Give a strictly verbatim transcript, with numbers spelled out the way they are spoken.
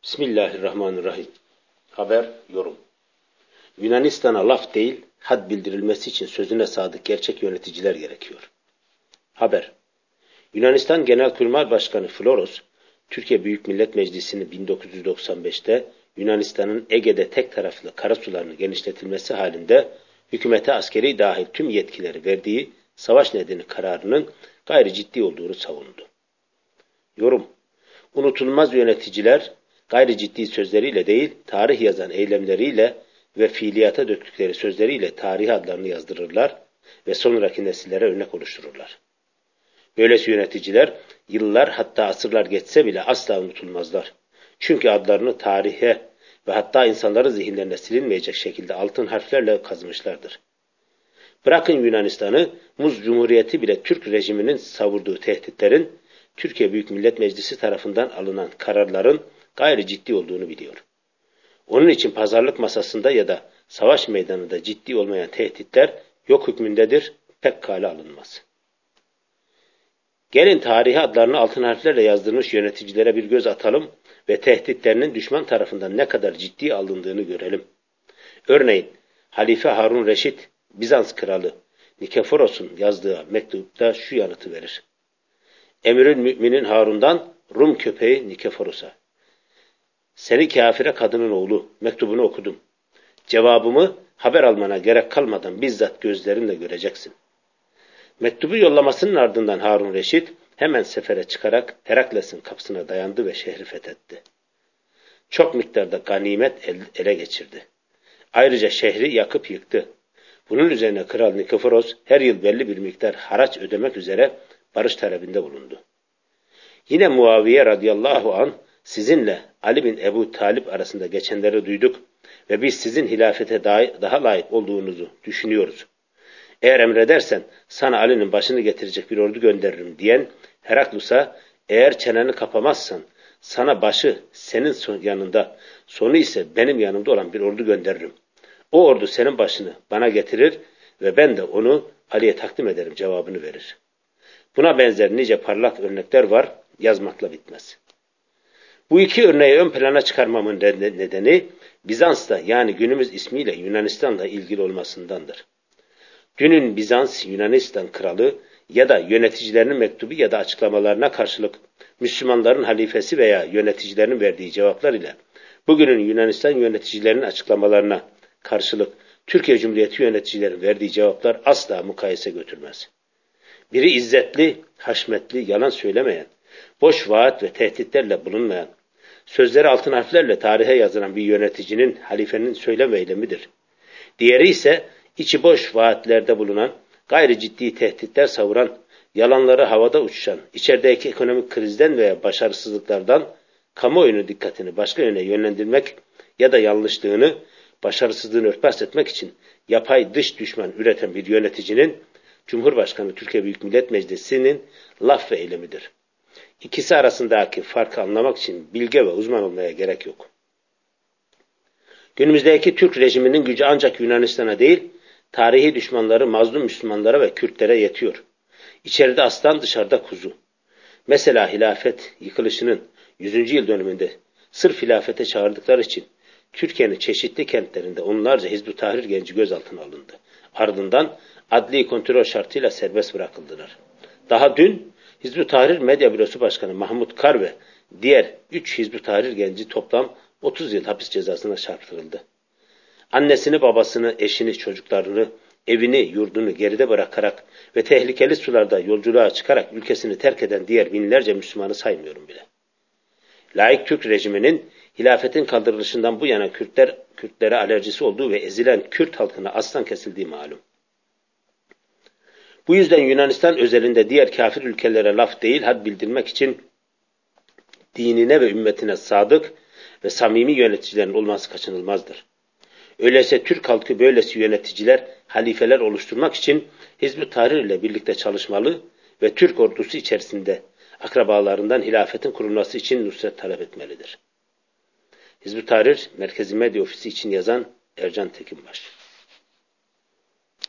Bismillahirrahmanirrahim. Haber, yorum. Yunanistan'a laf değil, had bildirilmesi için sözüne sadık gerçek yöneticiler gerekiyor. Haber. Yunanistan Genelkurmay Başkanı Floros, Türkiye Büyük Millet Meclisi'ni bin dokuz yüz doksan beşte Yunanistan'ın Ege'de tek taraflı karasularını genişletilmesi halinde hükümete askeri dahil tüm yetkileri verdiği savaş nedeni kararının gayri ciddi olduğunu savundu. Yorum. Unutulmaz yöneticiler gayri ciddi sözleriyle değil, tarih yazan eylemleriyle ve fiiliyata döktükleri sözleriyle tarih adlarını yazdırırlar ve sonraki nesillere örnek oluştururlar. Böylesi yöneticiler yıllar hatta asırlar geçse bile asla unutulmazlar. Çünkü adlarını tarihe ve hatta insanların zihinlerine silinmeyecek şekilde altın harflerle kazımışlardır. Bırakın Yunanistan'ı, Muz Cumhuriyeti bile Türk rejiminin savurduğu tehditlerin, Türkiye Büyük Millet Meclisi tarafından alınan kararların gayri ciddi olduğunu biliyor. Onun için pazarlık masasında ya da savaş meydanında ciddi olmayan tehditler yok hükmündedir, pek kale alınmaz. Gelin tarihi adlarını altın harflerle yazdırmış yöneticilere bir göz atalım ve tehditlerinin düşman tarafından ne kadar ciddi alındığını görelim. Örneğin Halife Harun Reşit, Bizans kralı Nikeforos'un yazdığı mektupta şu yanıtı verir. Emirül Müminin Harun'dan Rum köpeği Nikeforos'a. Seni kafire kadının oğlu, mektubunu okudum. Cevabımı haber almana gerek kalmadan bizzat gözlerinle göreceksin. Mektubu yollamasının ardından Harun Reşit hemen sefere çıkarak Herakles'in kapısına dayandı ve şehri fethetti. Çok miktarda ganimet ele geçirdi. Ayrıca şehri yakıp yıktı. Bunun üzerine Kral Nikeforos her yıl belli bir miktar haraç ödemek üzere barış talebinde bulundu. Yine Muaviye radıyallahu anh sizinle Ali bin Ebu Talip arasında geçenleri duyduk ve biz sizin hilafete daha layık olduğunuzu düşünüyoruz. Eğer emredersen sana Ali'nin başını getirecek bir ordu gönderirim diyen Heraklus'a eğer çeneni kapamazsan sana başı senin yanında sonu ise benim yanımda olan bir ordu gönderirim. O ordu senin başını bana getirir ve ben de onu Ali'ye takdim ederim cevabını verir. Buna benzer nice parlak örnekler var, yazmakla bitmez. Bu iki örneği ön plana çıkarmamın nedeni Bizans'ta yani günümüz ismiyle Yunanistan'la ilgili olmasındandır. Dünün Bizans, Yunanistan kralı ya da yöneticilerinin mektubu ya da açıklamalarına karşılık Müslümanların halifesi veya yöneticilerinin verdiği cevaplar ile bugünün Yunanistan yöneticilerinin açıklamalarına karşılık Türkiye Cumhuriyeti yöneticilerinin verdiği cevaplar asla mukayese götürmez. Biri izzetli, haşmetli, yalan söylemeyen, boş vaat ve tehditlerle bulunmayan, sözleri altın harflerle tarihe yazılan bir yöneticinin, halifenin söylem eylemidir. Diğeri ise içi boş vaatlerde bulunan, gayri ciddi tehditler savuran, yalanları havada uçuşan, içerideki ekonomik krizden veya başarısızlıklardan kamuoyunun dikkatini başka yöne yönlendirmek ya da yanlışlığını, başarısızlığını örtbas etmek için yapay dış düşman üreten bir yöneticinin, Cumhurbaşkanı Türkiye Büyük Millet Meclisi'nin laf ve eylemidir. İkisi arasındaki farkı anlamak için bilge ve uzman olmaya gerek yok. Günümüzdeki Türk rejiminin gücü ancak Yunanistan'a değil, tarihi düşmanları mazlum Müslümanlara ve Kürtlere yetiyor. İçeride aslan dışarıda kuzu. Mesela hilafet yıkılışının yüzüncü yıl dönümünde sırf hilafete çağırdıkları için Türkiye'nin çeşitli kentlerinde onlarca Hizb-ut Tahrir genci gözaltına alındı. Ardından adli kontrol şartıyla serbest bırakıldılar. Daha dün Hizb-ut Tahrir Medya Bürosu Başkanı Mahmut Kar ve diğer üç Hizb-ut Tahrir genci toplam otuz yıl hapis cezasına çarptırıldı. Annesini, babasını, eşini, çocuklarını, evini, yurdunu geride bırakarak ve tehlikeli sularda yolculuğa çıkarak ülkesini terk eden diğer binlerce Müslümanı saymıyorum bile. Laik Türk rejiminin hilafetin kaldırılışından bu yana Kürtler, Kürtlere alerjisi olduğu ve ezilen Kürt halkına aslan kesildiği malum. Bu yüzden Yunanistan özelinde diğer kafir ülkelere laf değil had bildirmek için dinine ve ümmetine sadık ve samimi yöneticilerin olması kaçınılmazdır. Öyleyse Türk halkı böylesi yöneticiler, halifeler oluşturmak için Hizb-ut Tahrir ile birlikte çalışmalı ve Türk ordusu içerisinde akrabalarından hilafetin kurulması için nusret talep etmelidir. Hizb-ut Tahrir Merkezi Medya Ofisi için yazan Ercan Tekinbaş.